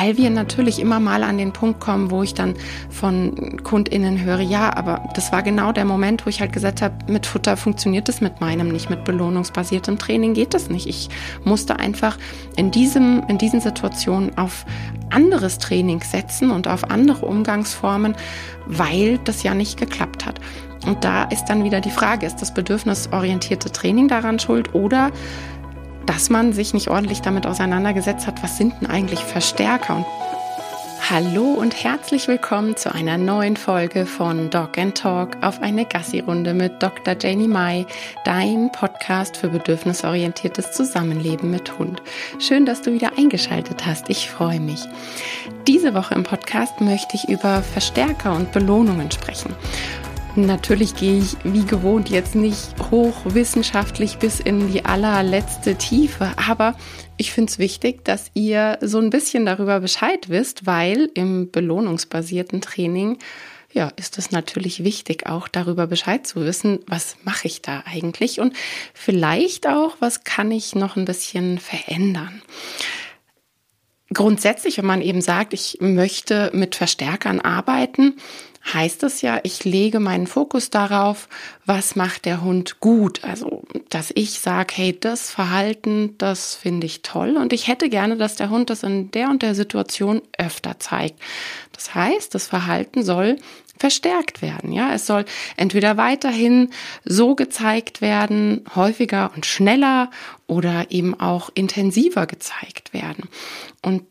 weil wir natürlich immer mal an den Punkt kommen, wo ich dann von KundInnen höre, ja, aber das war genau der Moment, wo ich halt gesagt habe, mit Futter funktioniert es mit meinem nicht, mit belohnungsbasiertem Training geht das nicht. Ich musste einfach in diesen Situationen auf anderes Training setzen und auf andere Umgangsformen, weil das ja nicht geklappt hat. Und da ist dann wieder die Frage, ist das bedürfnisorientierte Training daran schuld oder dass man sich nicht ordentlich damit auseinandergesetzt hat, was sind denn eigentlich Verstärker? Und hallo und herzlich willkommen zu einer neuen Folge von Dog & Talk auf eine Gassi-Runde mit Dr. Janie Mai, dein Podcast für bedürfnisorientiertes Zusammenleben mit Hund. Schön, dass du wieder eingeschaltet hast. Ich freue mich. Diese Woche im Podcast möchte ich über Verstärker und Belohnungen sprechen. Natürlich gehe ich wie gewohnt jetzt nicht hochwissenschaftlich bis in die allerletzte Tiefe, aber ich finde es wichtig, dass ihr so ein bisschen darüber Bescheid wisst, weil im belohnungsbasierten Training ist es natürlich wichtig, auch darüber Bescheid zu wissen, was mache ich da eigentlich und vielleicht auch, was kann ich noch ein bisschen verändern. Grundsätzlich, wenn man eben sagt, ich möchte mit Verstärkern arbeiten, heißt es ja, ich lege meinen Fokus darauf, was macht der Hund gut. Also, dass ich sage, hey, das Verhalten, das finde ich toll und ich hätte gerne, dass der Hund das in der und der Situation öfter zeigt. Das heißt, das Verhalten soll verstärkt werden. Ja, es soll entweder weiterhin so gezeigt werden, häufiger und schneller oder eben auch intensiver gezeigt werden. Und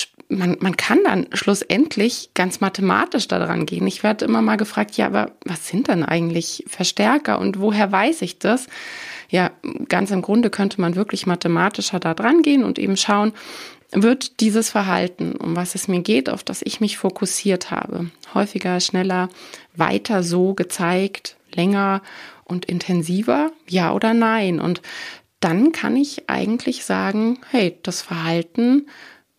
man kann dann schlussendlich ganz mathematisch daran gehen. Ich werde immer mal gefragt, ja, aber was sind denn eigentlich Verstärker und woher weiß ich das? Ja, ganz im Grunde könnte man wirklich mathematischer da dran gehen und eben schauen, wird dieses Verhalten, um was es mir geht, auf das ich mich fokussiert habe, häufiger, schneller, weiter so gezeigt, länger und intensiver, ja oder nein? Und dann kann ich eigentlich sagen, hey, das Verhalten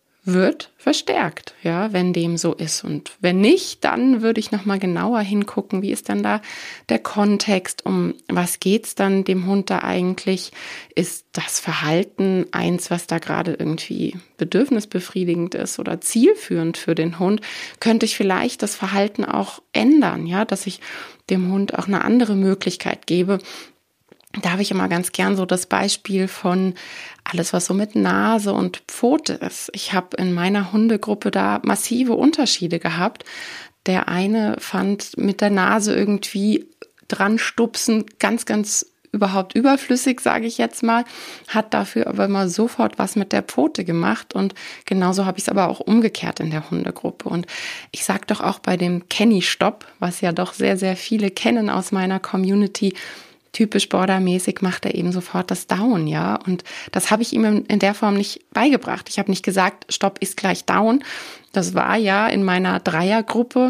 wird verstärkt, ja, wenn dem so ist. Und wenn nicht, dann würde ich nochmal genauer hingucken, wie ist dann da der Kontext, um was geht's dann dem Hund da eigentlich? Ist das Verhalten eins, was da gerade irgendwie bedürfnisbefriedigend ist oder zielführend für den Hund? Könnte ich vielleicht das Verhalten auch ändern, ja, dass ich dem Hund auch eine andere Möglichkeit gebe? Da habe ich immer ganz gern so das Beispiel von alles, was so mit Nase und Pfote ist. Ich habe in meiner Hundegruppe da massive Unterschiede gehabt. Der eine fand mit der Nase irgendwie dran stupsen ganz überhaupt überflüssig, sage ich jetzt mal, hat dafür aber immer sofort was mit der Pfote gemacht und genauso habe ich es aber auch umgekehrt in der Hundegruppe. Und ich sage doch auch bei dem Kenny-Stopp, was ja doch sehr, sehr viele kennen aus meiner Community, typisch bordermäßig macht er eben sofort das Down, ja. Und das habe ich ihm in der Form nicht beigebracht. Ich habe nicht gesagt, Stopp ist gleich Down. Das war ja in meiner Dreiergruppe,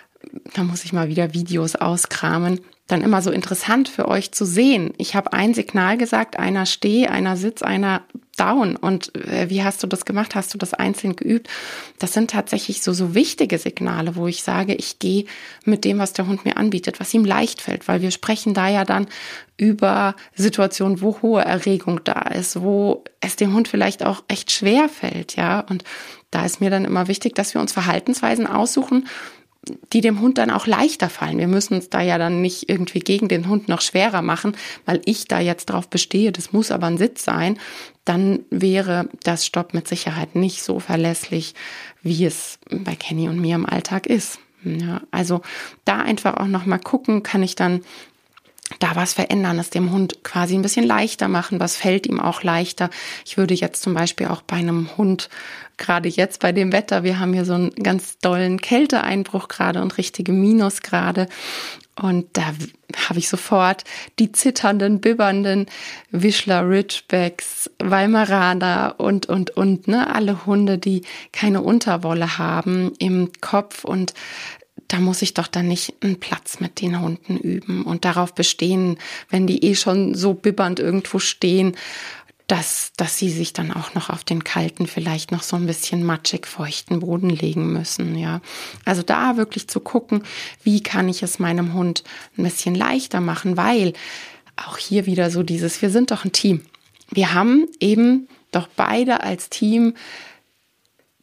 da muss ich mal wieder Videos auskramen, dann immer so interessant für euch zu sehen. Ich habe ein Signal gesagt, einer steh, einer sitz, einer down. Und wie hast du das gemacht? Hast du das einzeln geübt? Das sind tatsächlich so wichtige Signale, wo ich sage, ich gehe mit dem, was der Hund mir anbietet, was ihm leicht fällt, weil wir sprechen da ja dann über Situationen, wo hohe Erregung da ist, wo es dem Hund vielleicht auch echt schwer fällt, ja. Und da ist mir dann immer wichtig, dass wir uns Verhaltensweisen aussuchen, die dem Hund dann auch leichter fallen. Wir müssen uns da ja dann nicht irgendwie gegen den Hund noch schwerer machen, weil ich da jetzt drauf bestehe, das muss aber ein Sitz sein. Dann wäre das Stopp mit Sicherheit nicht so verlässlich, wie es bei Kenny und mir im Alltag ist. Ja, also da einfach auch nochmal gucken, kann ich dann da was verändern, es dem Hund quasi ein bisschen leichter machen, was fällt ihm auch leichter. Ich würde jetzt zum Beispiel auch bei einem Hund, gerade jetzt bei dem Wetter, wir haben hier so einen ganz dollen Kälteeinbruch gerade und richtige Minusgrade und da habe ich sofort die zitternden, bibbernden Vizsla Ridgebacks, Weimaraner und, ne, alle Hunde, die keine Unterwolle haben im Kopf und da muss ich doch dann nicht einen Platz mit den Hunden üben und darauf bestehen, wenn die schon so bibbernd irgendwo stehen, dass sie sich dann auch noch auf den kalten, vielleicht noch so ein bisschen matschig feuchten Boden legen müssen, ja. Also da wirklich zu gucken, wie kann ich es meinem Hund ein bisschen leichter machen, weil auch hier wieder so dieses, wir sind doch ein Team. Wir haben eben doch beide als Team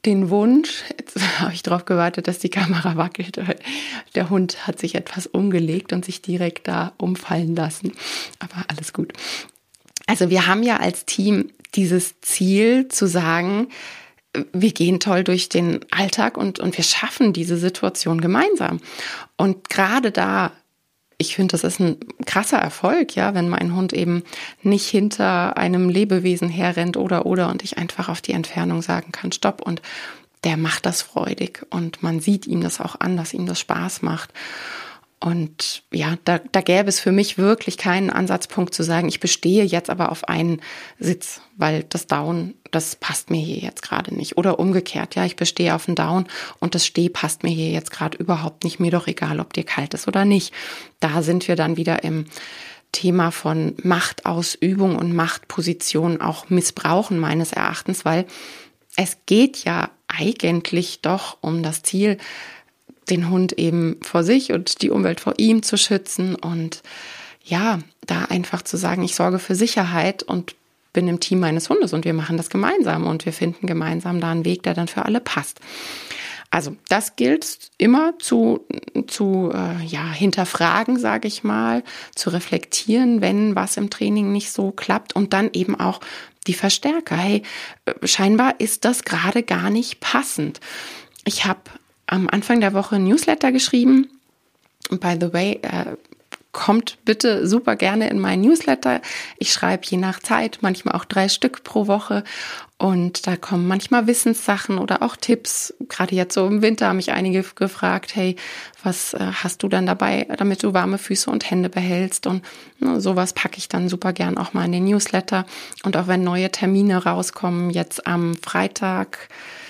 den Wunsch, jetzt habe ich darauf gewartet, dass die Kamera wackelt, weil der Hund hat sich etwas umgelegt und sich direkt da umfallen lassen. Aber alles gut. Also wir haben ja als Team dieses Ziel zu sagen, wir gehen toll durch den Alltag und wir schaffen diese Situation gemeinsam. Und gerade da, ich finde, das ist ein krasser Erfolg, ja, wenn mein Hund eben nicht hinter einem Lebewesen herrennt oder und ich einfach auf die Entfernung sagen kann, stopp, und der macht das freudig und man sieht ihm das auch an, dass ihm das Spaß macht. Und ja, da gäbe es für mich wirklich keinen Ansatzpunkt zu sagen, ich bestehe jetzt aber auf einen Sitz, weil das Down, das passt mir hier jetzt gerade nicht. Oder umgekehrt, ja, ich bestehe auf einen Down und das Steh passt mir hier jetzt gerade überhaupt nicht. Mir doch egal, ob dir kalt ist oder nicht. Da sind wir dann wieder im Thema von Machtausübung und Machtposition auch missbrauchen meines Erachtens, weil es geht ja eigentlich doch um das Ziel, den Hund eben vor sich und die Umwelt vor ihm zu schützen und ja, da einfach zu sagen, ich sorge für Sicherheit und bin im Team meines Hundes und wir machen das gemeinsam und wir finden gemeinsam da einen Weg, der dann für alle passt. Also das gilt immer zu hinterfragen, sage ich mal, zu reflektieren, wenn was im Training nicht so klappt und dann eben auch die Verstärker. Hey, scheinbar ist das gerade gar nicht passend. Ich habe am Anfang der Woche ein Newsletter geschrieben. By the way, kommt bitte super gerne in meinen Newsletter. Ich schreibe je nach Zeit, manchmal auch 3 Stück pro Woche. Und da kommen manchmal Wissenssachen oder auch Tipps. Gerade jetzt so im Winter haben mich einige gefragt, hey, was hast du dann dabei, damit du warme Füße und Hände behältst? Und sowas packe ich dann super gern auch mal in den Newsletter. Und auch wenn neue Termine rauskommen, jetzt am Freitag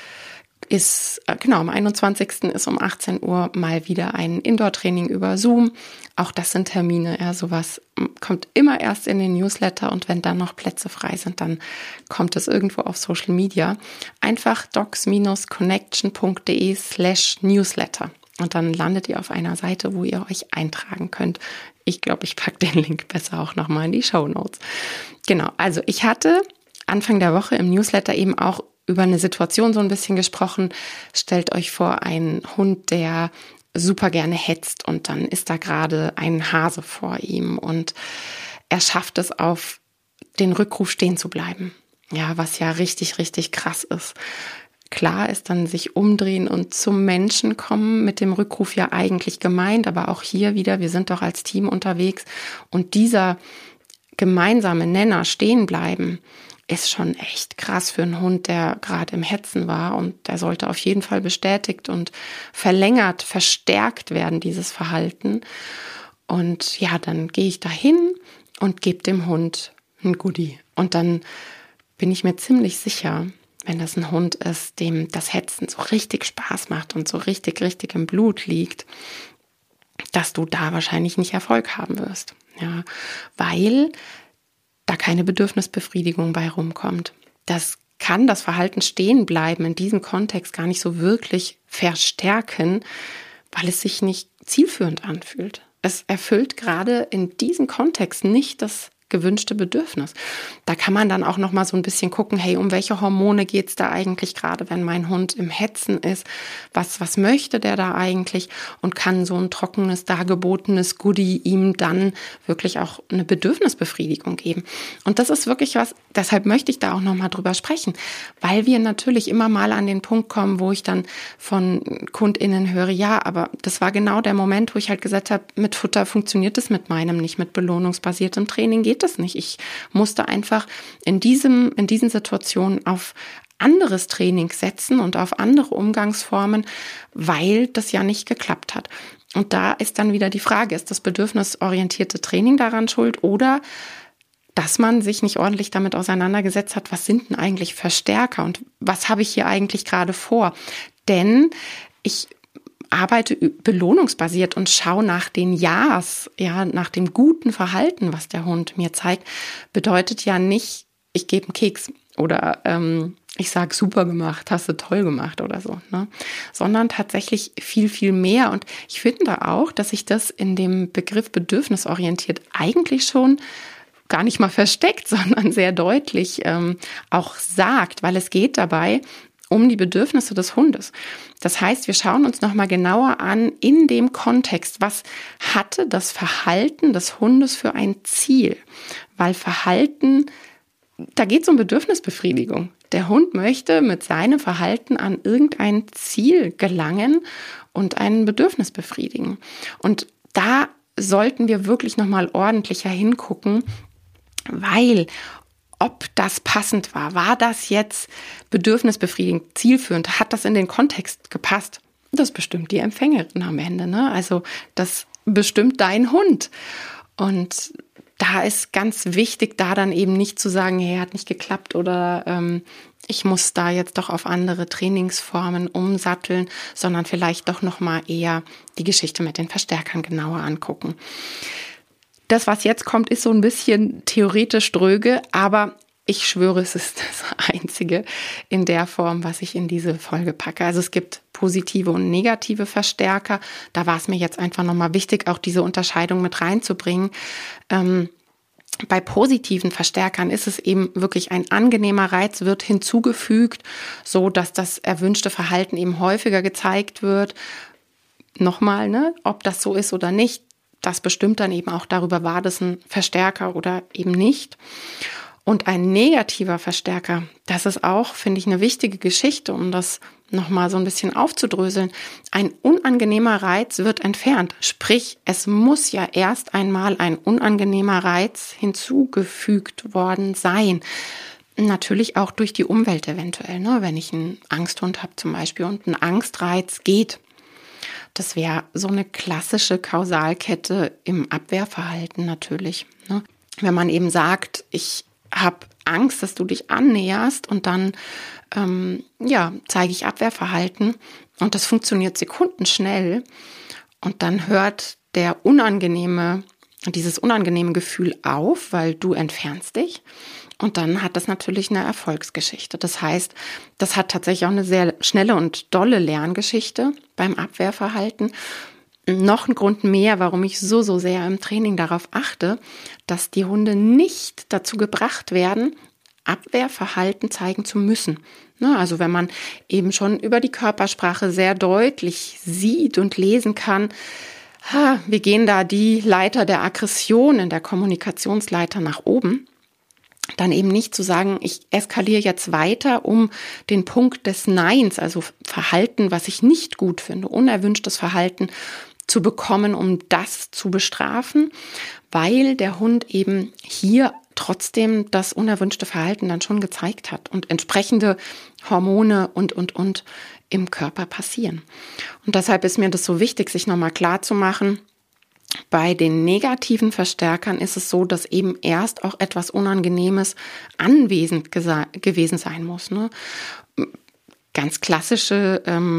am 21. ist um 18 Uhr mal wieder ein Indoor-Training über Zoom. Auch das sind Termine, ja, sowas kommt immer erst in den Newsletter und wenn dann noch Plätze frei sind, dann kommt es irgendwo auf Social Media. Einfach docs-connection.de/Newsletter und dann landet ihr auf einer Seite, wo ihr euch eintragen könnt. Ich glaube, ich packe den Link besser auch nochmal in die Shownotes. Genau, also ich hatte Anfang der Woche im Newsletter eben auch über eine Situation so ein bisschen gesprochen. Stellt euch vor, einen Hund, der super gerne hetzt und dann ist da gerade ein Hase vor ihm und er schafft es, auf den Rückruf stehen zu bleiben. Ja, was ja richtig, richtig krass ist. Klar ist dann sich umdrehen und zum Menschen kommen, mit dem Rückruf ja eigentlich gemeint, aber auch hier wieder, wir sind doch als Team unterwegs und dieser gemeinsame Nenner stehen bleiben, ist schon echt krass für einen Hund, der gerade im Hetzen war und der sollte auf jeden Fall bestätigt und verlängert, verstärkt werden, dieses Verhalten. Und ja, dann gehe ich dahin und gebe dem Hund ein Goodie. Und dann bin ich mir ziemlich sicher, wenn das ein Hund ist, dem das Hetzen so richtig Spaß macht und so richtig, richtig im Blut liegt, dass du da wahrscheinlich nicht Erfolg haben wirst. Ja, weil da keine Bedürfnisbefriedigung bei rumkommt. Das kann das Verhalten stehen bleiben in diesem Kontext gar nicht so wirklich verstärken, weil es sich nicht zielführend anfühlt. Es erfüllt gerade in diesem Kontext nicht das gewünschte Bedürfnis. Da kann man dann auch noch mal so ein bisschen gucken, hey, um welche Hormone geht es da eigentlich gerade, wenn mein Hund im Hetzen ist? Was möchte der da eigentlich? Und kann so ein trockenes, dargebotenes Goodie ihm dann wirklich auch eine Bedürfnisbefriedigung geben? Und das ist wirklich was, deshalb möchte ich da auch noch mal drüber sprechen, weil wir natürlich immer mal an den Punkt kommen, wo ich dann von KundInnen höre, ja, aber das war genau der Moment, wo ich halt gesagt habe, mit Futter funktioniert es mit meinem nicht, mit belohnungsbasiertem Training geht das nicht. Ich musste einfach in diesen Situationen auf anderes Training setzen und auf andere Umgangsformen, weil das ja nicht geklappt hat. Und da ist dann wieder die Frage, ist das bedürfnisorientierte Training daran schuld oder dass man sich nicht ordentlich damit auseinandergesetzt hat, was sind denn eigentlich Verstärker und was habe ich hier eigentlich gerade vor? Denn ich arbeite belohnungsbasiert und schaue nach den Ja's, ja, nach dem guten Verhalten, was der Hund mir zeigt, bedeutet ja nicht, ich gebe einen Keks oder ich sage super gemacht, hast du toll gemacht oder so, ne? Sondern tatsächlich viel, viel mehr. Und ich finde auch, dass sich das in dem Begriff bedürfnisorientiert eigentlich schon gar nicht mal versteckt, sondern sehr deutlich auch sagt, weil es geht dabei um die Bedürfnisse des Hundes. Das heißt, wir schauen uns nochmal genauer an in dem Kontext, was hatte das Verhalten des Hundes für ein Ziel? Weil Verhalten, da geht es um Bedürfnisbefriedigung. Der Hund möchte mit seinem Verhalten an irgendein Ziel gelangen und ein Bedürfnis befriedigen. Und da sollten wir wirklich nochmal ordentlicher hingucken, weil ob das passend war das jetzt bedürfnisbefriedigend, zielführend, hat das in den Kontext gepasst? Das bestimmt die Empfängerin am Ende, ne? Also das bestimmt dein Hund. Und da ist ganz wichtig, da dann eben nicht zu sagen, hey, hat nicht geklappt oder ich muss da jetzt doch auf andere Trainingsformen umsatteln, sondern vielleicht doch nochmal eher die Geschichte mit den Verstärkern genauer angucken. Das, was jetzt kommt, ist so ein bisschen theoretisch dröge, aber ich schwöre, es ist das Einzige in der Form, was ich in diese Folge packe. Also es gibt positive und negative Verstärker. Da war es mir jetzt einfach nochmal wichtig, auch diese Unterscheidung mit reinzubringen. Bei positiven Verstärkern ist es eben wirklich ein angenehmer Reiz, wird hinzugefügt, so dass das erwünschte Verhalten eben häufiger gezeigt wird. Nochmal, ne, ob das so ist oder nicht, das bestimmt dann eben auch darüber, war das ein Verstärker oder eben nicht. Und ein negativer Verstärker, das ist auch, finde ich, eine wichtige Geschichte, um das nochmal so ein bisschen aufzudröseln. Ein unangenehmer Reiz wird entfernt. Sprich, es muss ja erst einmal ein unangenehmer Reiz hinzugefügt worden sein. Natürlich auch durch die Umwelt eventuell, ne? Wenn ich einen Angsthund habe zum Beispiel und ein Angstreiz geht. Das wäre so eine klassische Kausalkette im Abwehrverhalten natürlich, ne? Wenn man eben sagt, ich habe Angst, dass du dich annäherst und dann zeige ich Abwehrverhalten und das funktioniert sekundenschnell und dann hört dieses unangenehme Gefühl auf, weil du entfernst dich und dann hat das natürlich eine Erfolgsgeschichte. Das heißt, das hat tatsächlich auch eine sehr schnelle und dolle Lerngeschichte beim Abwehrverhalten. Noch ein Grund mehr, warum ich so sehr im Training darauf achte, dass die Hunde nicht dazu gebracht werden, Abwehrverhalten zeigen zu müssen. Also wenn man eben schon über die Körpersprache sehr deutlich sieht und lesen kann, wir gehen da die Leiter der Aggression in der Kommunikationsleiter nach oben, dann eben nicht zu sagen, ich eskaliere jetzt weiter, um den Punkt des Neins, also Verhalten, was ich nicht gut finde, unerwünschtes Verhalten zu bekommen, um das zu bestrafen, weil der Hund eben hier trotzdem das unerwünschte Verhalten dann schon gezeigt hat und entsprechende Hormone und im Körper passieren. Und deshalb ist mir das so wichtig, sich nochmal klar zu machen, bei den negativen Verstärkern ist es so, dass eben erst auch etwas Unangenehmes anwesend gewesen sein muss, ne? Ganz klassisches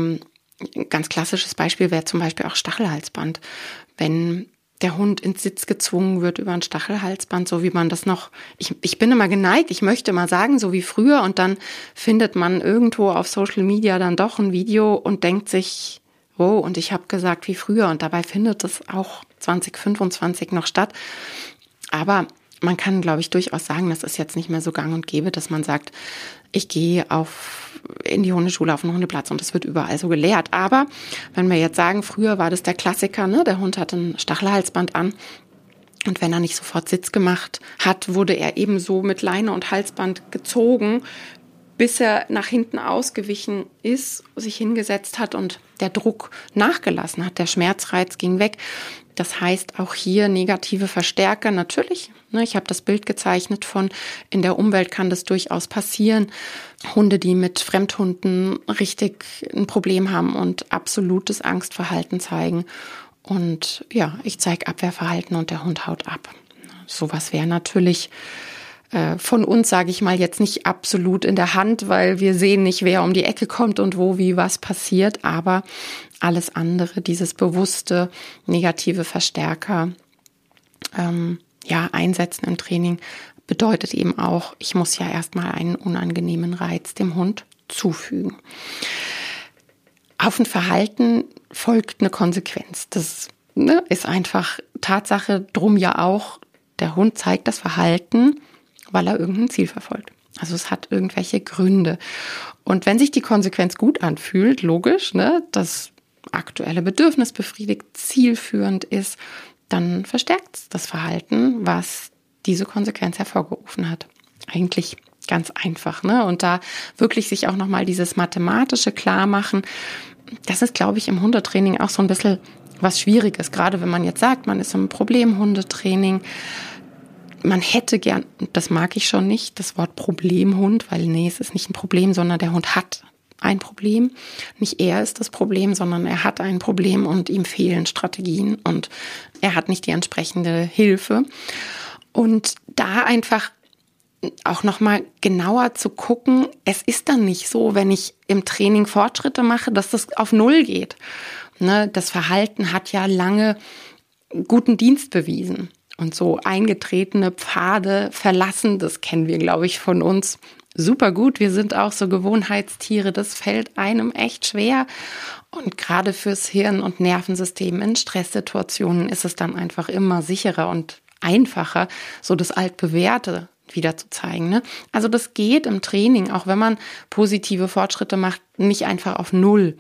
Beispiel wäre zum Beispiel auch Stachelhalsband. Wenn der Hund ins Sitz gezwungen wird über ein Stachelhalsband, so wie man das noch, ich bin immer geneigt, ich möchte mal sagen, so wie früher, und dann findet man irgendwo auf Social Media dann doch ein Video und denkt sich, oh, und ich habe gesagt wie früher, und dabei findet es auch 2025 noch statt. Aber man kann, glaube ich, durchaus sagen, das ist jetzt nicht mehr so gang und gäbe, dass man sagt, ich gehe in die Hundeschule auf den Hundeplatz und das wird überall so gelehrt. Aber wenn wir jetzt sagen, früher war das der Klassiker, ne? Der Hund hatte ein Stachelhalsband an und wenn er nicht sofort Sitz gemacht hat, wurde er ebenso mit Leine und Halsband gezogen, bis er nach hinten ausgewichen ist, sich hingesetzt hat und der Druck nachgelassen hat. Der Schmerzreiz ging weg. Das heißt, auch hier negative Verstärker natürlich. Ich habe das Bild gezeichnet von, in der Umwelt kann das durchaus passieren. Hunde, die mit Fremdhunden richtig ein Problem haben und absolutes Angstverhalten zeigen. Und ja, ich zeige Abwehrverhalten und der Hund haut ab. Sowas wäre natürlich von uns, sage ich mal, jetzt nicht absolut in der Hand, weil wir sehen nicht, wer um die Ecke kommt und wo, wie, was passiert. Aber alles andere, dieses bewusste negative Verstärker einsetzen im Training, bedeutet eben auch, ich muss ja erstmal einen unangenehmen Reiz dem Hund zufügen. Auf ein Verhalten folgt eine Konsequenz. Das ist einfach Tatsache, drum ja auch, der Hund zeigt das Verhalten, weil er irgendein Ziel verfolgt. Also es hat irgendwelche Gründe. Und wenn sich die Konsequenz gut anfühlt, logisch, ne, das aktuelle Bedürfnis befriedigt, zielführend ist, dann verstärkt es das Verhalten, was diese Konsequenz hervorgerufen hat. Eigentlich ganz einfach, ne? Und da wirklich sich auch nochmal dieses Mathematische klar machen, das ist, glaube ich, im Hundetraining auch so ein bisschen was Schwieriges. Gerade wenn man jetzt sagt, man ist im Problemhundetraining, man hätte gern, das mag ich schon nicht, das Wort Problemhund, weil nee, es ist nicht ein Problem, sondern der Hund hat ein Problem. Nicht er ist das Problem, sondern er hat ein Problem und ihm fehlen Strategien und er hat nicht die entsprechende Hilfe. Und da einfach auch nochmal genauer zu gucken, es ist dann nicht so, wenn ich im Training Fortschritte mache, dass das auf Null geht. Ne, das Verhalten hat ja lange guten Dienst bewiesen. Und so eingetretene Pfade verlassen, das kennen wir, glaube ich, von uns super gut. Wir sind auch so Gewohnheitstiere, das fällt einem echt schwer. Und gerade fürs Hirn- und Nervensystem in Stresssituationen ist es dann einfach immer sicherer und einfacher, so das Altbewährte wieder zu zeigen. Ne? Also das geht im Training, auch wenn man positive Fortschritte macht, nicht einfach auf Null.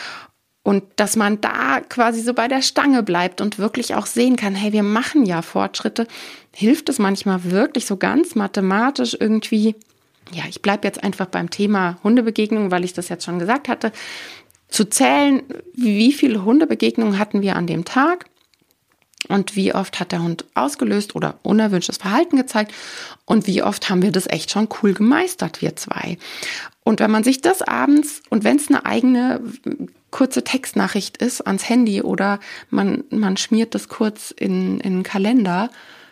Und dass man da quasi so bei der Stange bleibt und wirklich auch sehen kann, hey, wir machen ja Fortschritte, hilft es manchmal wirklich so ganz mathematisch irgendwie, ja, ich bleibe jetzt einfach beim Thema Hundebegegnung, weil ich das jetzt schon gesagt hatte, zu zählen, wie viele Hundebegegnungen hatten wir an dem Tag und wie oft hat der Hund ausgelöst oder unerwünschtes Verhalten gezeigt und wie oft haben wir das echt schon cool gemeistert, wir zwei. Und wenn man sich das abends, und wenn es eine eigene kurze Textnachricht ist ans Handy oder man schmiert das kurz in den Kalender,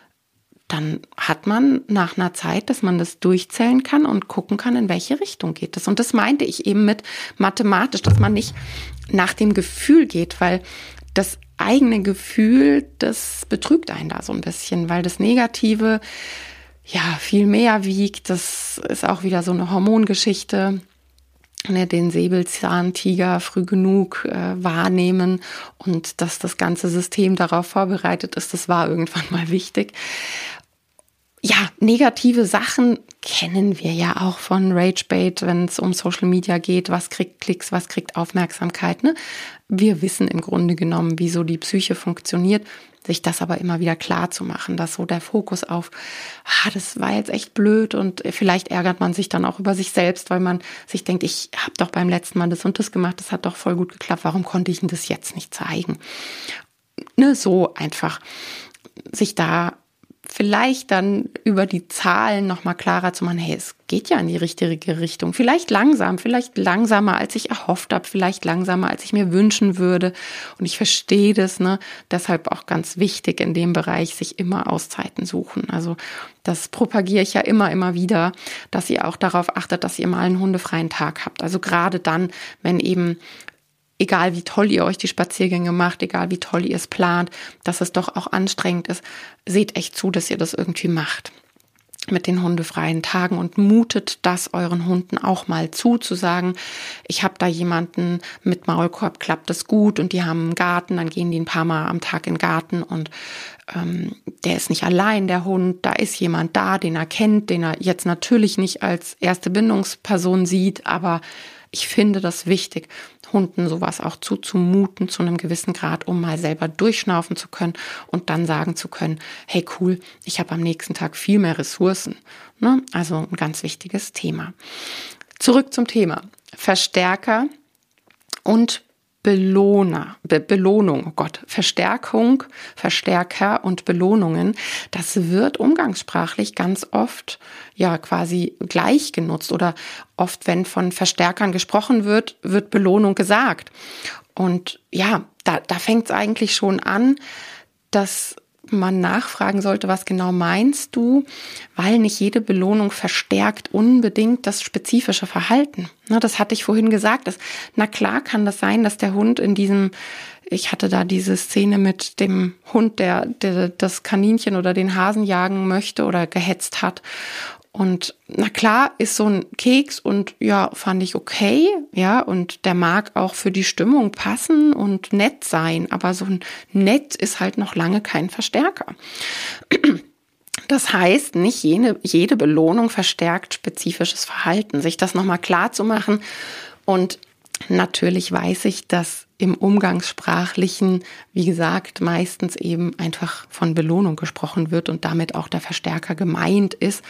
dann hat man nach einer Zeit, dass man das durchzählen kann und gucken kann, in welche Richtung geht das. Und das meinte ich eben mit mathematisch, dass man nicht nach dem Gefühl geht, weil das eigene Gefühl, das betrügt einen da so ein bisschen, weil das Negative ja viel mehr wiegt. Das ist auch wieder so eine Hormongeschichte. Den Säbelzahntiger früh genug wahrnehmen und dass das ganze System darauf vorbereitet ist, das war irgendwann mal wichtig. Ja, negative Sachen kennen wir ja auch von Ragebait, wenn es um Social Media geht. Was kriegt Klicks, was kriegt Aufmerksamkeit? Ne? Wir wissen im Grunde genommen, wie so die Psyche funktioniert. Sich das aber immer wieder klar zu machen, dass so der Fokus auf, das war jetzt echt blöd und vielleicht ärgert man sich dann auch über sich selbst, weil man sich denkt, ich habe doch beim letzten Mal das und das gemacht, das hat doch voll gut geklappt, warum konnte ich denn das jetzt nicht zeigen? Ne, so einfach sich da vielleicht dann über die Zahlen nochmal klarer zu machen, hey, es geht ja in die richtige Richtung. Vielleicht langsamer, als ich erhofft habe, vielleicht langsamer, als ich mir wünschen würde. Und ich verstehe das, ne? Deshalb auch ganz wichtig in dem Bereich, sich immer Auszeiten suchen. Also das propagiere ich ja immer wieder, dass ihr auch darauf achtet, dass ihr mal einen hundefreien Tag habt. Also gerade dann, wenn eben egal wie toll ihr euch die Spaziergänge macht, egal wie toll ihr es plant, dass es doch auch anstrengend ist, seht echt zu, dass ihr das irgendwie macht mit den hundefreien Tagen und mutet das euren Hunden auch mal zu sagen, ich habe da jemanden mit Maulkorb, klappt das gut und die haben einen Garten, dann gehen die ein paar Mal am Tag in den Garten und der ist nicht allein, der Hund, da ist jemand da, den er kennt, den er jetzt natürlich nicht als erste Bindungsperson sieht, aber ich finde das wichtig, Hunden sowas auch zuzumuten zu einem gewissen Grad, um mal selber durchschnaufen zu können und dann sagen zu können, hey cool, ich habe am nächsten Tag viel mehr Ressourcen. Ne? Also ein ganz wichtiges Thema. Zurück zum Thema. Verstärker und Belohnung, oh Gott, Verstärkung, Verstärker und Belohnungen, das wird umgangssprachlich ganz oft ja quasi gleich genutzt oder oft, wenn von Verstärkern gesprochen wird, wird Belohnung gesagt. Und ja, da fängt es eigentlich schon an, dass man nachfragen sollte, was genau meinst du, weil nicht jede Belohnung verstärkt unbedingt das spezifische Verhalten. Das hatte ich vorhin gesagt. Na klar kann das sein, dass der Hund ich hatte da diese Szene mit dem Hund, der das Kaninchen oder den Hasen jagen möchte oder gehetzt hat. Und na klar ist so ein Keks und ja, fand ich okay, ja, und der mag auch für die Stimmung passen und nett sein, aber so ein nett ist halt noch lange kein Verstärker. Das heißt, nicht jede Belohnung verstärkt spezifisches Verhalten. Sich das nochmal klar zu machen. Und natürlich weiß ich, dass im Umgangssprachlichen, wie gesagt, meistens eben einfach von Belohnung gesprochen wird und damit auch der Verstärker gemeint ist.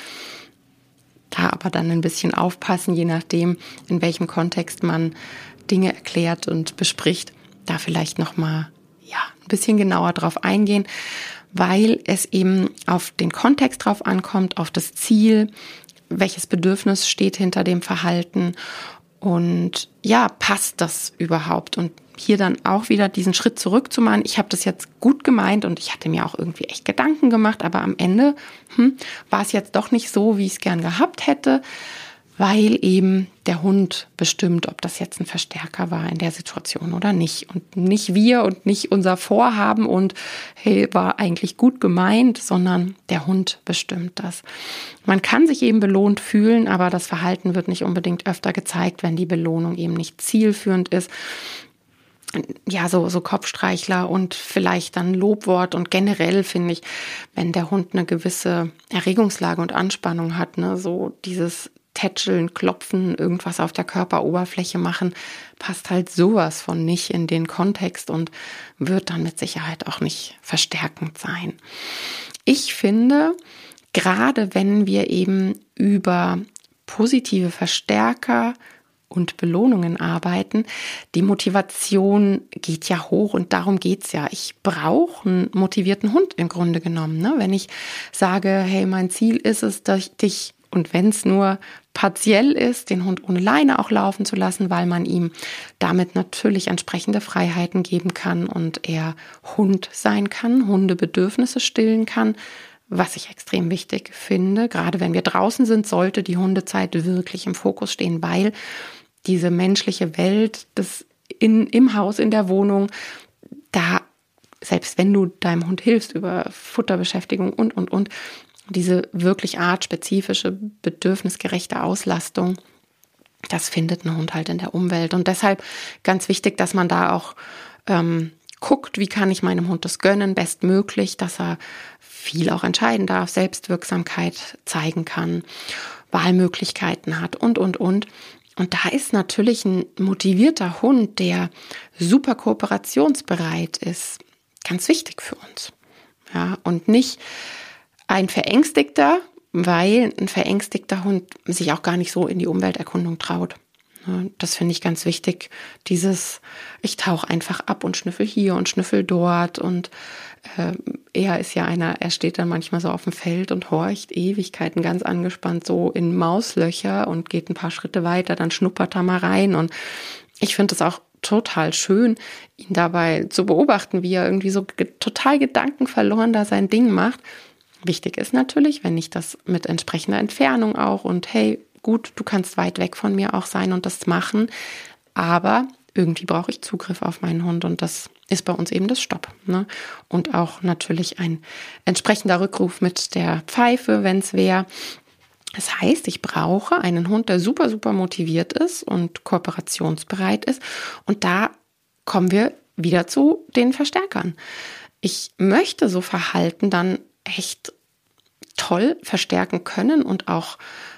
Da aber dann ein bisschen aufpassen, je nachdem, in welchem Kontext man Dinge erklärt und bespricht, da vielleicht nochmal ein bisschen genauer drauf eingehen, weil es eben auf den Kontext drauf ankommt, auf das Ziel, welches Bedürfnis steht hinter dem Verhalten und passt das überhaupt? Und hier dann auch wieder diesen Schritt zurück zu machen. Ich habe das jetzt gut gemeint und ich hatte mir auch irgendwie echt Gedanken gemacht, aber am Ende war es jetzt doch nicht so, wie ich es gern gehabt hätte, weil eben der Hund bestimmt, ob das jetzt ein Verstärker war in der Situation oder nicht. Und nicht wir und nicht unser Vorhaben und hey, war eigentlich gut gemeint, sondern der Hund bestimmt das. Man kann sich eben belohnt fühlen, aber das Verhalten wird nicht unbedingt öfter gezeigt, wenn die Belohnung eben nicht zielführend ist. Ja, so Kopfstreichler und vielleicht dann Lobwort und generell finde ich, wenn der Hund eine gewisse Erregungslage und Anspannung hat, ne, so dieses Tätscheln, Klopfen, irgendwas auf der Körperoberfläche machen, passt halt sowas von nicht in den Kontext und wird dann mit Sicherheit auch nicht verstärkend sein. Ich finde, gerade wenn wir eben über positive Verstärker und Belohnungen arbeiten, die Motivation geht ja hoch und darum geht's ja. Ich brauche einen motivierten Hund im Grunde genommen. Ne? Wenn ich sage, hey, mein Ziel ist es, dass ich dich, und wenn es nur partiell ist, den Hund ohne Leine auch laufen zu lassen, weil man ihm damit natürlich entsprechende Freiheiten geben kann und er Hund sein kann, Hundebedürfnisse stillen kann, was ich extrem wichtig finde. Gerade wenn wir draußen sind, sollte die Hundezeit wirklich im Fokus stehen, weil diese menschliche Welt, das im Haus, in der Wohnung, da, selbst wenn du deinem Hund hilfst über Futterbeschäftigung und, diese wirklich artspezifische, bedürfnisgerechte Auslastung, das findet ein Hund halt in der Umwelt. Und deshalb ganz wichtig, dass man da auch guckt, wie kann ich meinem Hund das gönnen, bestmöglich, dass er viel auch entscheiden darf, Selbstwirksamkeit zeigen kann, Wahlmöglichkeiten hat und. Und da ist natürlich ein motivierter Hund, der super kooperationsbereit ist, ganz wichtig für uns. Ja, und nicht ein verängstigter, weil ein verängstigter Hund sich auch gar nicht so in die Umwelterkundung traut. Das finde ich ganz wichtig. Ich tauche einfach ab und schnüffel hier und schnüffel dort. Und er steht dann manchmal so auf dem Feld und horcht Ewigkeiten ganz angespannt so in Mauslöcher und geht ein paar Schritte weiter, dann schnuppert er mal rein. Und ich finde es auch total schön, ihn dabei zu beobachten, wie er irgendwie so total gedankenverloren da sein Ding macht. Wichtig ist natürlich, wenn ich das mit entsprechender Entfernung auch und hey, gut, du kannst weit weg von mir auch sein und das machen, aber irgendwie brauche ich Zugriff auf meinen Hund und das ist bei uns eben das Stopp. Ne? Und auch natürlich ein entsprechender Rückruf mit der Pfeife, wenn es wäre. Das heißt, ich brauche einen Hund, der super, super motiviert ist und kooperationsbereit ist und da kommen wir wieder zu den Verstärkern. Ich möchte so Verhalten dann echt toll verstärken können und auch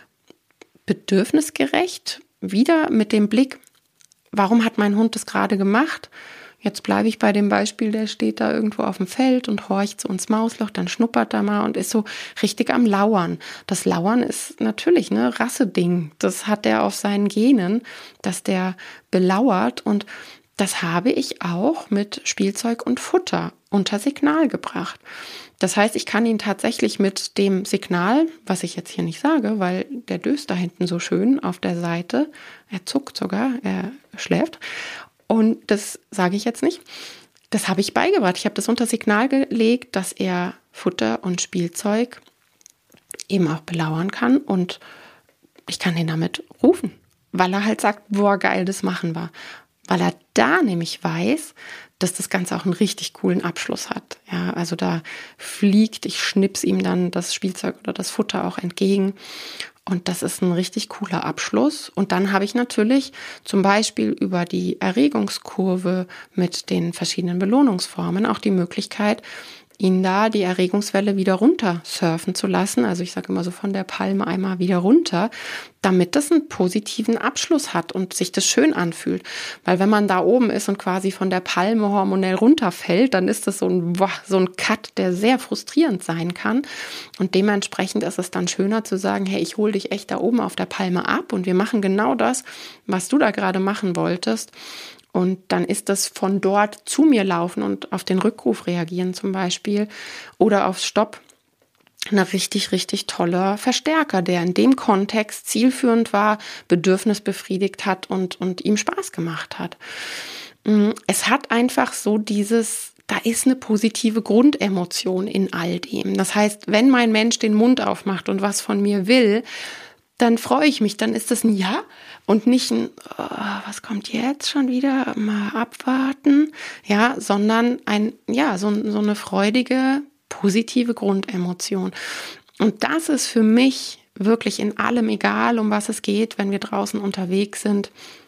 bedürfnisgerecht, wieder mit dem Blick, warum hat mein Hund das gerade gemacht? Jetzt bleibe ich bei dem Beispiel, der steht da irgendwo auf dem Feld und horcht so ins Mausloch, dann schnuppert er mal und ist so richtig am Lauern. Das Lauern ist natürlich ein Rasseding, das hat er auf seinen Genen, dass der belauert und das habe ich auch mit Spielzeug und Futter unter Signal gebracht. Das heißt, ich kann ihn tatsächlich mit dem Signal, was ich jetzt hier nicht sage, weil der döst da hinten so schön auf der Seite, er zuckt sogar, er schläft und das sage ich jetzt nicht. Das habe ich beigebracht. Ich habe das unter Signal gelegt, dass er Futter und Spielzeug eben auch belauern kann und ich kann ihn damit rufen, weil er halt sagt, boah, geil, das machen wir. Weil er da nämlich weiß, dass das Ganze auch einen richtig coolen Abschluss hat. Ja, also da ich schnips ihm dann das Spielzeug oder das Futter auch entgegen. Und das ist ein richtig cooler Abschluss. Und dann habe ich natürlich zum Beispiel über die Erregungskurve mit den verschiedenen Belohnungsformen auch die Möglichkeit, ihn da die Erregungswelle wieder runter surfen zu lassen. Also ich sage immer so von der Palme einmal wieder runter, damit das einen positiven Abschluss hat und sich das schön anfühlt. Weil wenn man da oben ist und quasi von der Palme hormonell runterfällt, dann ist das so ein Cut, der sehr frustrierend sein kann. Und dementsprechend ist es dann schöner zu sagen, hey, ich hole dich echt da oben auf der Palme ab und wir machen genau das, was du da gerade machen wolltest. Und dann ist das von dort zu mir laufen und auf den Rückruf reagieren zum Beispiel oder aufs Stopp ein richtig, richtig toller Verstärker, der in dem Kontext zielführend war, Bedürfnis befriedigt hat und ihm Spaß gemacht hat. Es hat einfach so da ist eine positive Grundemotion in all dem. Das heißt, wenn mein Mensch den Mund aufmacht und was von mir will, dann freue ich mich, dann ist das ein Ja und nicht ein, oh, was kommt jetzt schon wieder, mal abwarten, ja, sondern so eine freudige, positive Grundemotion. Und das ist für mich wirklich in allem, egal um was es geht, wenn wir draußen unterwegs sind,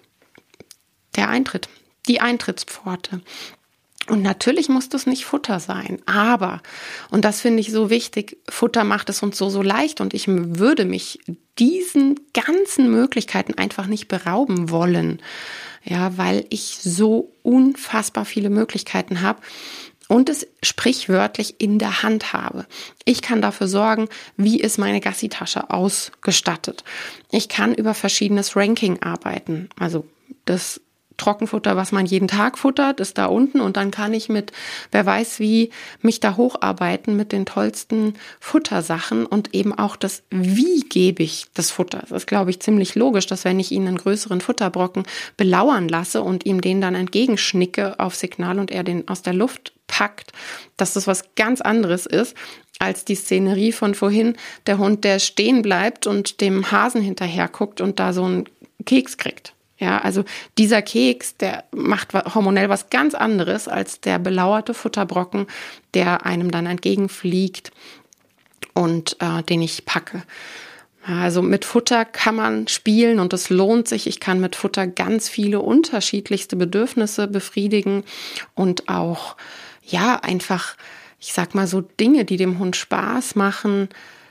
der Eintritt, die Eintrittspforte. Und natürlich muss das nicht Futter sein, aber, und das finde ich so wichtig, Futter macht es uns so leicht und ich würde mich diesen ganzen Möglichkeiten einfach nicht berauben wollen, ja, weil ich so unfassbar viele Möglichkeiten habe und es sprichwörtlich in der Hand habe. Ich kann dafür sorgen, wie ist meine Gassi-Tasche ausgestattet. Ich kann über verschiedenes Ranking arbeiten, also das Trockenfutter, was man jeden Tag futtert, ist da unten und dann kann ich mit, wer weiß wie, mich da hocharbeiten mit den tollsten Futtersachen und eben auch das, wie gebe ich das Futter. Das ist, glaube ich, ziemlich logisch, dass wenn ich ihn einen größeren Futterbrocken belauern lasse und ihm den dann entgegenschnicke auf Signal und er den aus der Luft packt, dass das was ganz anderes ist, als die Szenerie von vorhin, der Hund, der stehen bleibt und dem Hasen hinterher guckt und da so einen Keks kriegt. Ja, also dieser Keks, der macht hormonell was ganz anderes als der belauerte Futterbrocken, der einem dann entgegenfliegt und den ich packe. Also mit Futter kann man spielen und es lohnt sich. Ich kann mit Futter ganz viele unterschiedlichste Bedürfnisse befriedigen und auch, ja, einfach, ich sag mal so Dinge, die dem Hund Spaß machen,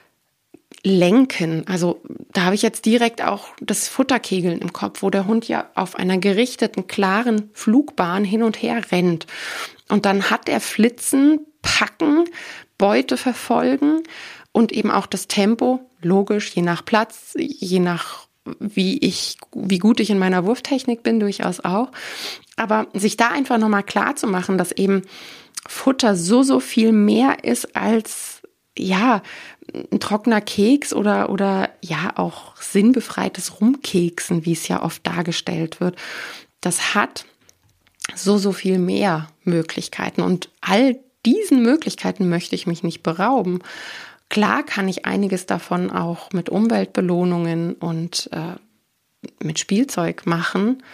lenken. Also da habe ich jetzt direkt auch das Futterkegeln im Kopf, wo der Hund ja auf einer gerichteten, klaren Flugbahn hin und her rennt. Und dann hat er Flitzen, Packen, Beute verfolgen und eben auch das Tempo, logisch, je nach Platz, je nach wie gut ich in meiner Wurftechnik bin, durchaus auch. Aber sich da einfach nochmal klar zu machen, dass eben Futter so viel mehr ist als, ja, ein trockener Keks oder ja auch sinnbefreites Rumkeksen, wie es ja oft dargestellt wird. Das hat so viel mehr Möglichkeiten und all diesen Möglichkeiten möchte ich mich nicht berauben. Klar kann ich einiges davon auch mit Umweltbelohnungen und mit Spielzeug machen,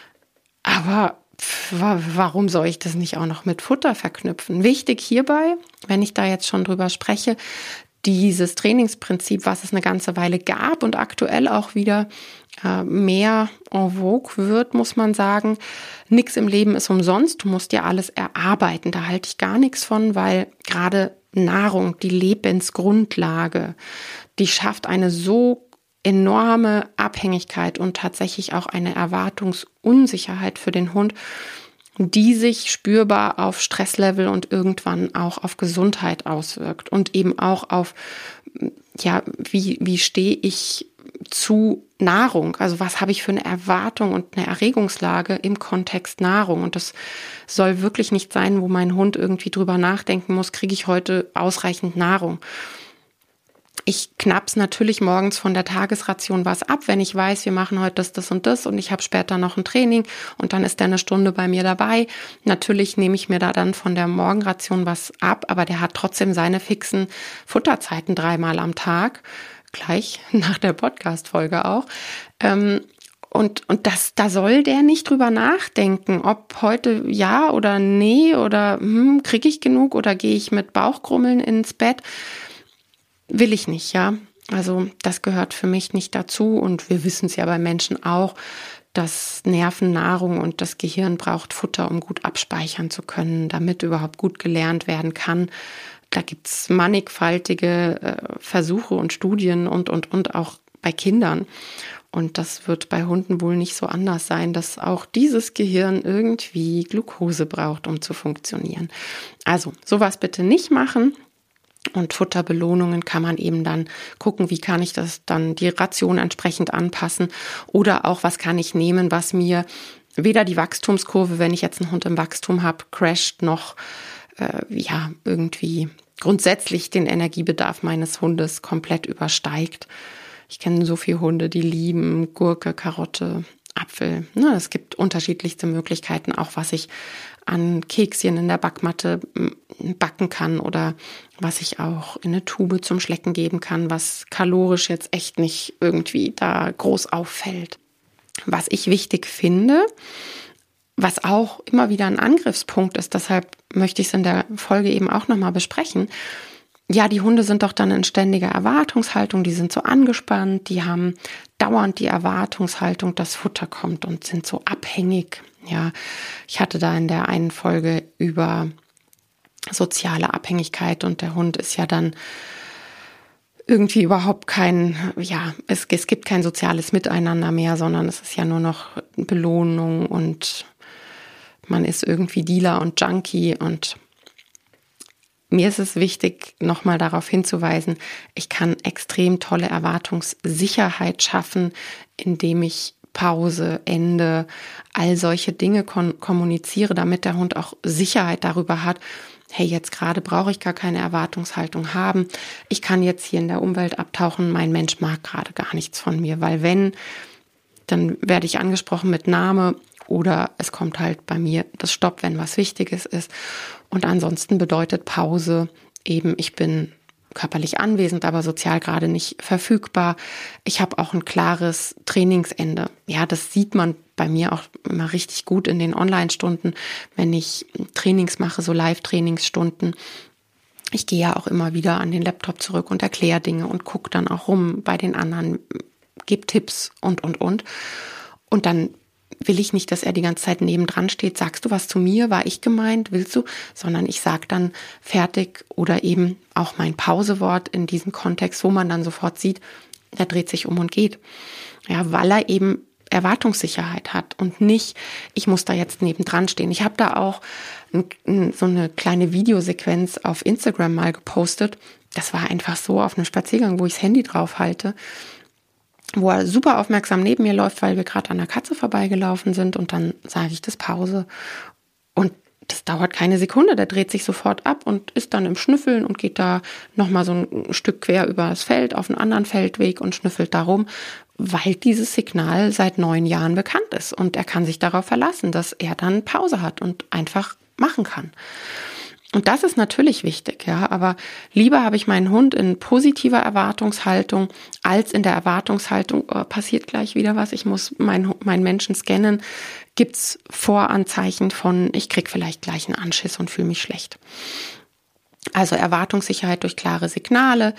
aber warum soll ich das nicht auch noch mit Futter verknüpfen? Wichtig hierbei, wenn ich da jetzt schon drüber spreche, dieses Trainingsprinzip, was es eine ganze Weile gab und aktuell auch wieder mehr en vogue wird, muss man sagen. Nichts im Leben ist umsonst, du musst ja alles erarbeiten. Da halte ich gar nichts von, weil gerade Nahrung, die Lebensgrundlage, die schafft eine so enorme Abhängigkeit und tatsächlich auch eine Erwartungsunsicherheit für den Hund, die sich spürbar auf Stresslevel und irgendwann auch auf Gesundheit auswirkt und eben auch auf, ja, wie stehe ich zu Nahrung? Also was habe ich für eine Erwartung und eine Erregungslage im Kontext Nahrung? Und das soll wirklich nicht sein, wo mein Hund irgendwie drüber nachdenken muss, kriege ich heute ausreichend Nahrung? Ich knapp's natürlich morgens von der Tagesration was ab, wenn ich weiß, wir machen heute das und das und ich habe später noch ein Training und dann ist der eine Stunde bei mir dabei. Natürlich nehme ich mir da dann von der Morgenration was ab, aber der hat trotzdem seine fixen Futterzeiten 3-mal am Tag, gleich nach der Podcast-Folge auch. Und da soll der nicht drüber nachdenken, ob heute ja oder nee oder kriege ich genug oder gehe ich mit Bauchkrummeln ins Bett. Will ich nicht, ja. Also das gehört für mich nicht dazu und wir wissen es ja bei Menschen auch, Das Nervennahrung und das Gehirn braucht Futter, um gut abspeichern zu können, damit überhaupt gut gelernt werden kann. Da gibt's mannigfaltige Versuche und Studien und auch bei Kindern. Und das wird bei Hunden wohl nicht so anders sein, dass auch dieses Gehirn irgendwie Glucose braucht, um zu funktionieren. Also sowas bitte nicht machen. Und Futterbelohnungen kann man eben dann gucken, wie kann ich das dann die Ration entsprechend anpassen oder auch was kann ich nehmen, was mir weder die Wachstumskurve, wenn ich jetzt einen Hund im Wachstum habe, crasht, noch irgendwie grundsätzlich den Energiebedarf meines Hundes komplett übersteigt. Ich kenne so viele Hunde, die lieben Gurke, Karotte, Apfel. Es gibt unterschiedlichste Möglichkeiten, auch was ich an Kekschen in der Backmatte backen kann oder was ich auch in eine Tube zum Schlecken geben kann, was kalorisch jetzt echt nicht irgendwie da groß auffällt. Was ich wichtig finde, was auch immer wieder ein Angriffspunkt ist, deshalb möchte ich es in der Folge eben auch nochmal besprechen. Ja, die Hunde sind doch dann in ständiger Erwartungshaltung, die sind so angespannt, die haben dauernd die Erwartungshaltung, dass Futter kommt und sind so abhängig. Ja, ich hatte da in der einen Folge über soziale Abhängigkeit und der Hund ist ja dann irgendwie überhaupt es gibt kein soziales Miteinander mehr, sondern es ist ja nur noch Belohnung und man ist irgendwie Dealer und Junkie und mir ist es wichtig, nochmal darauf hinzuweisen, ich kann extrem tolle Erwartungssicherheit schaffen, indem ich Pause, Ende, all solche Dinge kommuniziere, damit der Hund auch Sicherheit darüber hat, hey, jetzt gerade brauche ich gar keine Erwartungshaltung haben. Ich kann jetzt hier in der Umwelt abtauchen, mein Mensch mag gerade gar nichts von mir, weil wenn, dann werde ich angesprochen mit Name oder es kommt halt bei mir das Stopp, wenn was Wichtiges ist. Und ansonsten bedeutet Pause eben, ich bin körperlich anwesend, aber sozial gerade nicht verfügbar. Ich habe auch ein klares Trainingsende. Ja, das sieht man bei mir auch immer richtig gut in den Online-Stunden, wenn ich Trainings mache, so Live-Trainingsstunden. Ich gehe ja auch immer wieder an den Laptop zurück und erkläre Dinge und gucke dann auch rum bei den anderen, gebe Tipps und. Und dann will ich nicht, dass er die ganze Zeit nebendran steht. Sagst du was zu mir? War ich gemeint? Willst du? Sondern ich sage dann fertig oder eben auch mein Pausewort in diesem Kontext, wo man dann sofort sieht, er dreht sich um und geht. Ja, weil er eben Erwartungssicherheit hat und nicht, ich muss da jetzt nebendran stehen. Ich habe da auch so eine kleine Videosequenz auf Instagram mal gepostet. Das war einfach so auf einem Spaziergang, wo ich das Handy drauf halte, wo er super aufmerksam neben mir läuft, weil wir gerade an der Katze vorbeigelaufen sind und dann sage ich das Pause und das dauert keine Sekunde, der dreht sich sofort ab und ist dann im Schnüffeln und geht da nochmal so ein Stück quer über das Feld auf einen anderen Feldweg und schnüffelt da rum, weil dieses Signal seit 9 Jahren bekannt ist und er kann sich darauf verlassen, dass er dann Pause hat und einfach machen kann. Und das ist natürlich wichtig, ja, aber lieber habe ich meinen Hund in positiver Erwartungshaltung, als in der Erwartungshaltung, oh, passiert gleich wieder was, ich muss meinen Menschen scannen, gibt's Voranzeichen von, ich krieg vielleicht gleich einen Anschiss und fühle mich schlecht. Also Erwartungssicherheit durch klare Signale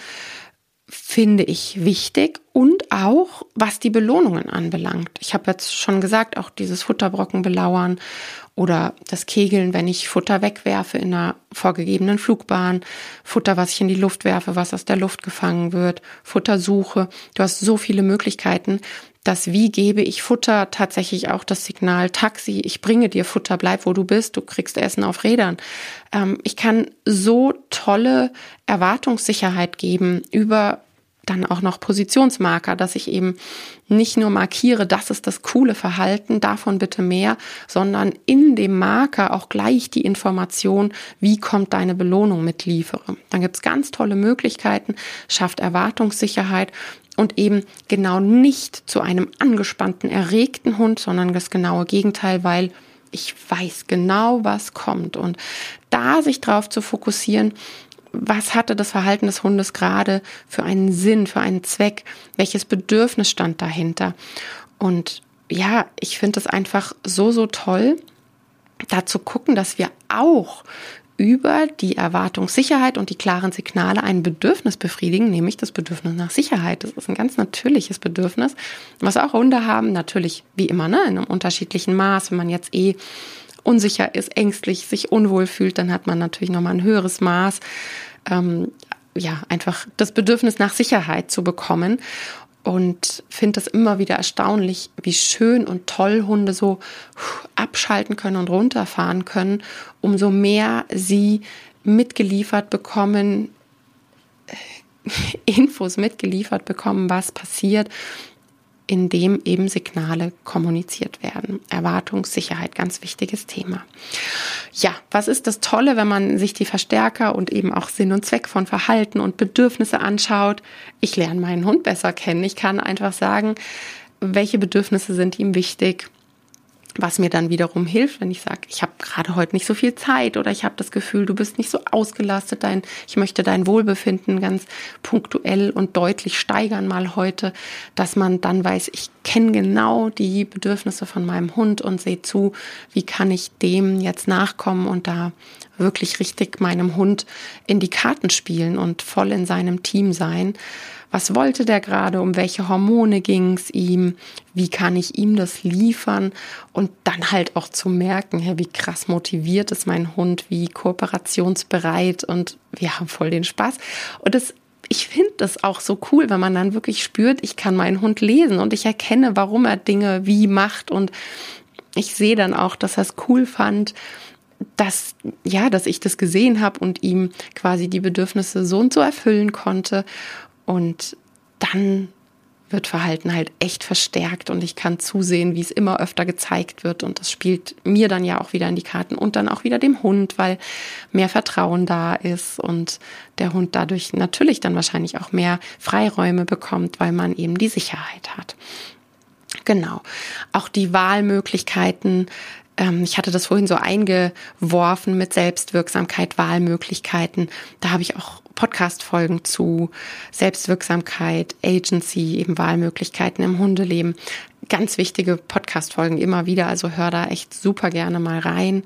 finde ich wichtig und auch, was die Belohnungen anbelangt. Ich habe jetzt schon gesagt, auch dieses Futterbrocken belauern oder das Kegeln, wenn ich Futter wegwerfe in einer vorgegebenen Flugbahn, Futter, was ich in die Luft werfe, was aus der Luft gefangen wird, Futtersuche. Du hast so viele Möglichkeiten, dass wie gebe ich Futter tatsächlich auch das Signal Taxi, ich bringe dir Futter, bleib wo du bist, du kriegst Essen auf Rädern. Ich kann so tolle Erwartungssicherheit geben über dann auch noch Positionsmarker, dass ich eben nicht nur markiere, das ist das coole Verhalten, davon bitte mehr, sondern in dem Marker auch gleich die Information, wie kommt deine Belohnung mitliefere. Dann gibt's ganz tolle Möglichkeiten, schafft Erwartungssicherheit und eben genau nicht zu einem angespannten, erregten Hund, sondern das genaue Gegenteil, weil ich weiß genau, was kommt. Und da sich drauf zu fokussieren, was hatte das Verhalten des Hundes gerade für einen Sinn, für einen Zweck? Welches Bedürfnis stand dahinter? Und ja, ich finde es einfach so toll, da zu gucken, dass wir auch über die Erwartungssicherheit und die klaren Signale ein Bedürfnis befriedigen, nämlich das Bedürfnis nach Sicherheit. Das ist ein ganz natürliches Bedürfnis, was auch Hunde haben, natürlich wie immer, ne, in einem unterschiedlichen Maß. Wenn man jetzt unsicher ist, ängstlich, sich unwohl fühlt, dann hat man natürlich nochmal ein höheres Maß, einfach das Bedürfnis nach Sicherheit zu bekommen. Und finde das immer wieder erstaunlich, wie schön und toll Hunde so abschalten können und runterfahren können, umso mehr sie mitgeliefert bekommen, Infos mitgeliefert bekommen, was passiert, indem eben Signale kommuniziert werden. Erwartungssicherheit, ganz wichtiges Thema. Ja, was ist das Tolle, wenn man sich die Verstärker und eben auch Sinn und Zweck von Verhalten und Bedürfnisse anschaut? Ich lerne meinen Hund besser kennen. Ich kann einfach sagen, welche Bedürfnisse sind ihm wichtig, was mir dann wiederum hilft, wenn ich sage, ich habe gerade heute nicht so viel Zeit oder ich habe das Gefühl, du bist nicht so ausgelastet, ich möchte dein Wohlbefinden ganz punktuell und deutlich steigern mal heute, dass man dann weiß, ich kenne genau die Bedürfnisse von meinem Hund und sehe zu, wie kann ich dem jetzt nachkommen und da wirklich richtig meinem Hund in die Karten spielen und voll in seinem Team sein. Was wollte der gerade? Um welche Hormone ging es ihm? Wie kann ich ihm das liefern? Und dann halt auch zu merken, wie krass motiviert ist mein Hund, wie kooperationsbereit und wir haben voll den Spaß. Und ich finde das auch so cool, wenn man dann wirklich spürt, ich kann meinen Hund lesen und ich erkenne, warum er Dinge wie macht. Und ich sehe dann auch, dass er es cool fand, dass ich das gesehen habe und ihm quasi die Bedürfnisse so und so erfüllen konnte. Und dann wird Verhalten halt echt verstärkt und ich kann zusehen, wie es immer öfter gezeigt wird und das spielt mir dann ja auch wieder in die Karten und dann auch wieder dem Hund, weil mehr Vertrauen da ist und der Hund dadurch natürlich dann wahrscheinlich auch mehr Freiräume bekommt, weil man eben die Sicherheit hat. Genau. Auch die Wahlmöglichkeiten. Ich hatte das vorhin so eingeworfen mit Selbstwirksamkeit, Wahlmöglichkeiten. Da habe ich auch Podcast-Folgen zu Selbstwirksamkeit, Agency, eben Wahlmöglichkeiten im Hundeleben. Ganz wichtige Podcast-Folgen immer wieder, also hör da echt super gerne mal rein.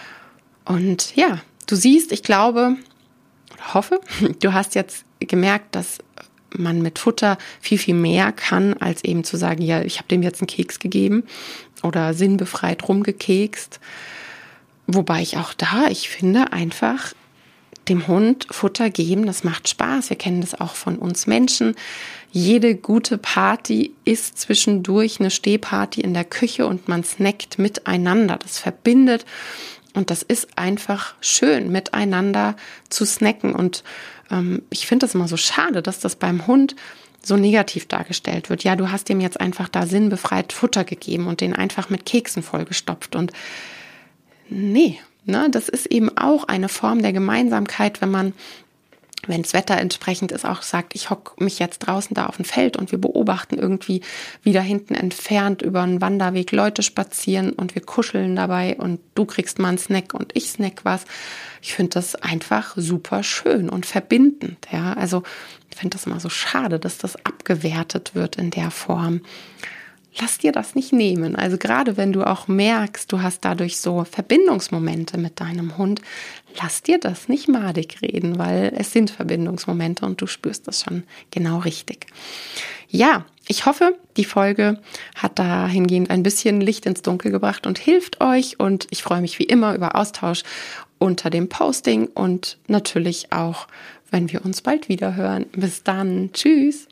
Und ja, du siehst, ich glaube, hoffe, du hast jetzt gemerkt, dass man mit Futter viel, viel mehr kann, als eben zu sagen, ja, ich habe dem jetzt einen Keks gegeben oder sinnbefreit rumgekekst. Wobei ich finde einfach, dem Hund Futter geben, das macht Spaß. Wir kennen das auch von uns Menschen. Jede gute Party ist zwischendurch eine Stehparty in der Küche und man snackt miteinander. Das verbindet und das ist einfach schön, miteinander zu snacken. Und ich finde das immer so schade, dass das beim Hund so negativ dargestellt wird. Ja, du hast dem jetzt einfach da sinnbefreit Futter gegeben und den einfach mit Keksen vollgestopft. Und nee, das ist eben auch eine Form der Gemeinsamkeit, wenn das Wetter entsprechend ist, auch sagt, ich hocke mich jetzt draußen da auf dem Feld und wir beobachten irgendwie wieder hinten entfernt über einen Wanderweg Leute spazieren und wir kuscheln dabei und du kriegst mal einen Snack und ich snack was. Ich finde das einfach super schön und verbindend. Ja, also ich finde das immer so schade, dass das abgewertet wird in der Form. Lass dir das nicht nehmen. Also gerade wenn du auch merkst, du hast dadurch so Verbindungsmomente mit deinem Hund, lass dir das nicht madig reden, weil es sind Verbindungsmomente und du spürst das schon genau richtig. Ja, ich hoffe, die Folge hat dahingehend ein bisschen Licht ins Dunkel gebracht und hilft euch und ich freue mich wie immer über Austausch unter dem Posting und natürlich auch, wenn wir uns bald wieder hören. Bis dann. Tschüss.